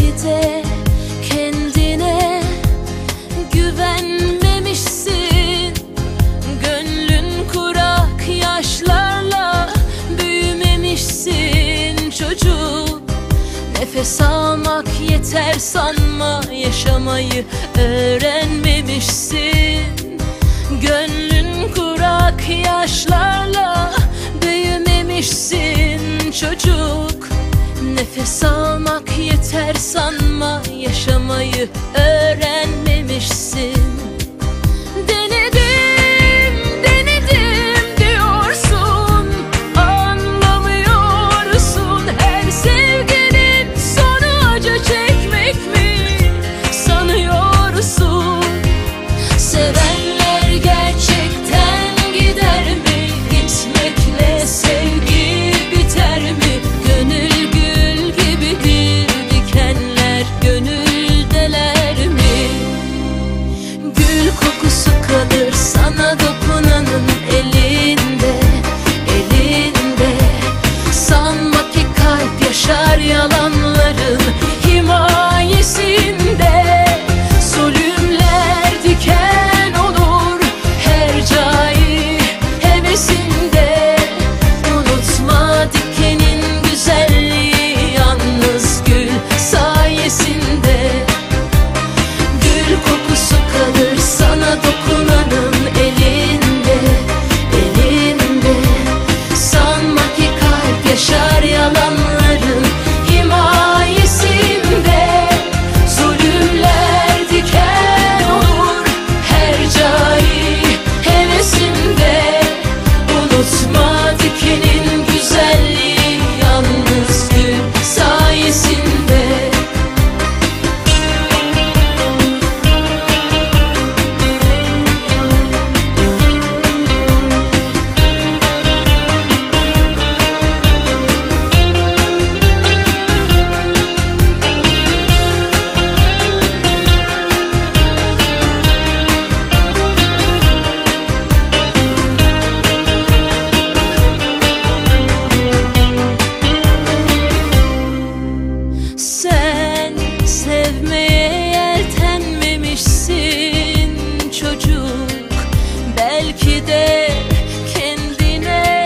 Belki de kendine güvenmemişsin. Gönlün kurak, yaşlarla büyümemişsin çocuk. Nefes almak yeter sanma, yaşamayı öğrenmemişsin. Gönlün kurak, yaşlarla büyümemişsin çocuk. Nefes almak yeter sanma, yaşamayı öğrenmemişsin. Denedim, denedim diyorsun, anlamıyorsun. Her sevginin sonu acı çekmek mi sanıyorsun? Sevenler gerçekten gider mi? Gitmekle sevgi biter mi? Gönül gül gibidir, dikenler gönüldeler mi? Gül kokusu kalır sana dokunanın elinde, elinde. Sanma ki kalp yaşar yalanların himayesinde. Zulümler diken olur her cai hevesinde. Unutma dikenin güzelliği yalnız gül sayesinde. Gül kokusu kalır sana dokunanın elinde, elinde. Sanma ki kalp yaşar yalanların himayesinde. Zulümler diken olur her cai hevesinde. Unutma dikenin güzelliği yalnız gül sayesinde. Sen sevmeye yeltenmemişsin çocuk. Belki de kendine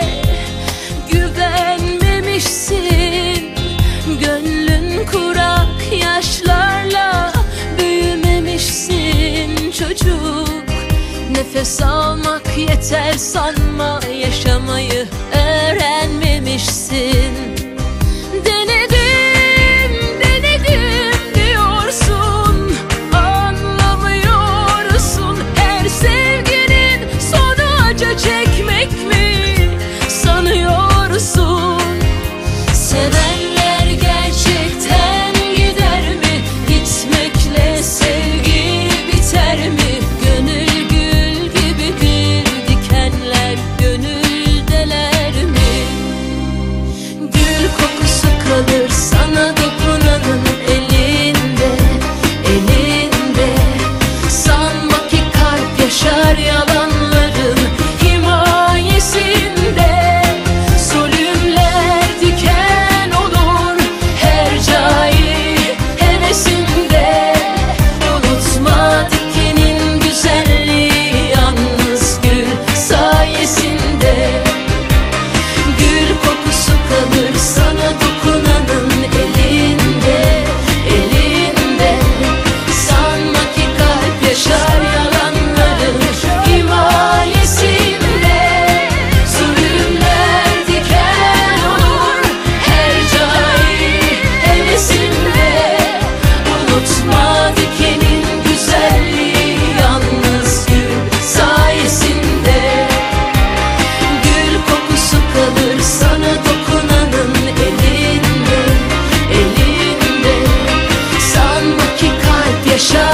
güvenmemişsin. Gönlün kurak, yaşlarla büyümemişsin çocuk. Nefes almak yeter sanma, yaşamayı öğrenmemişsin. Denedim, denedim diyorsun, anlamıyorsun. Her sevginin sonu acı çekmek mi sanıyorsun? Sevenler gerçekten gider mi? Gitmekle sevgi biter mi? Gönül gül gibidir, dikenler gönüldeler mi? Gül kokusu kalır sana dokunanın elinde, elinde. Sanma ki kalp yaşar yalanların himayesinde. Zulümler diken olur her cai hevesinde. Unutma dikenin güzelliği yalnız gül sayesinde. Gül kokusu kalır sana dokunanın elinde, elinde. Sanma ki kalp yaşar yalanların himayesinde. Zulümler diken olur her cai hevesinde. Unutma dikenin güzelliği yalnız gül sayesinde. Gül kokusu kalır sana dokunanın elinde, elinde. Sanma ki kalp yaşar